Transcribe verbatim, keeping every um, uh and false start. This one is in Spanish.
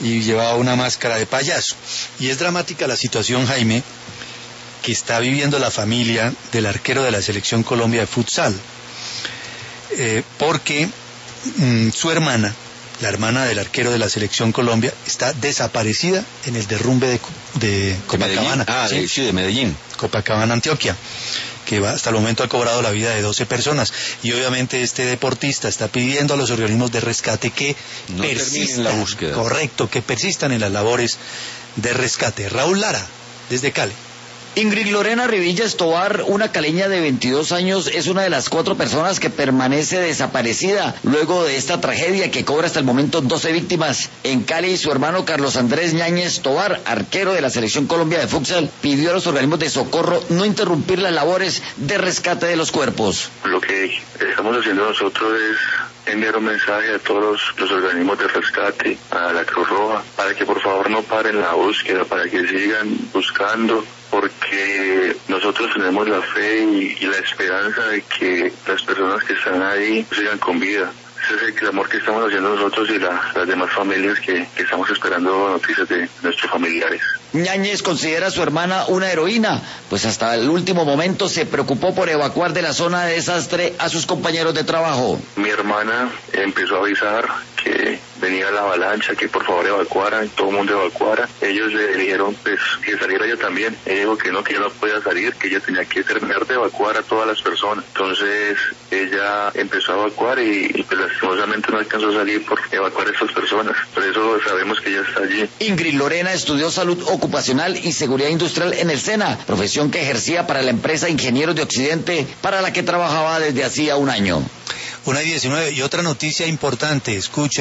y llevaba una máscara de payaso. Y es dramática la situación, Jaime, que está viviendo la familia del arquero de la Selección Colombia de futsal, eh, porque mmm, su hermana, la hermana del arquero de la Selección Colombia, está desaparecida en el derrumbe de, de Copacabana. Ah, ¿sí? de, sí, de Medellín. Copacabana, Antioquia, que va, hasta el momento ha cobrado la vida de doce personas. Y obviamente este deportista está pidiendo a los organismos de rescate que no persistan, la búsqueda. Correcto, que persistan en las labores de rescate. Raúl Lara, desde Cali. Ingrid Lorena Revilla Escobar, una caleña de veintidós años, es una de las cuatro personas que permanece desaparecida luego de esta tragedia que cobra hasta el momento doce víctimas. En Cali, su hermano Carlos Andrés Ñañez Tobar, arquero de la Selección Colombia de futsal, pidió a los organismos de socorro no interrumpir las labores de rescate de los cuerpos. Lo que estamos haciendo nosotros es enviar un mensaje a todos los organismos de rescate, a la Cruz Roja, para que por favor no paren la búsqueda, para que sigan buscando, porque nosotros tenemos la fe y, y la esperanza de que las personas que están ahí sigan con vida. Ese es el clamor que estamos haciendo nosotros y la, las demás familias que, que estamos esperando noticias de nuestros familiares. Ñañez considera a su hermana una heroína, pues hasta el último momento se preocupó por evacuar de la zona de desastre a sus compañeros de trabajo. Mi hermana empezó a avisar que venía la avalancha, que por favor evacuaran, todo el mundo evacuara. Ellos le dijeron pues que saliera ella también. Ella dijo que no, que ella no podía salir, que ella tenía que terminar de evacuar a todas las personas. Entonces ella empezó a evacuar y, y pues lastimosamente no alcanzó a salir por evacuar a estas personas. Por eso sabemos que ella está allí. Ingrid Lorena estudió salud ocupacional y seguridad industrial en el SENA, profesión que ejercía para la empresa Ingenieros de Occidente, para la que trabajaba desde hacía un año. Una y diecinueve, y otra noticia importante, escuchen.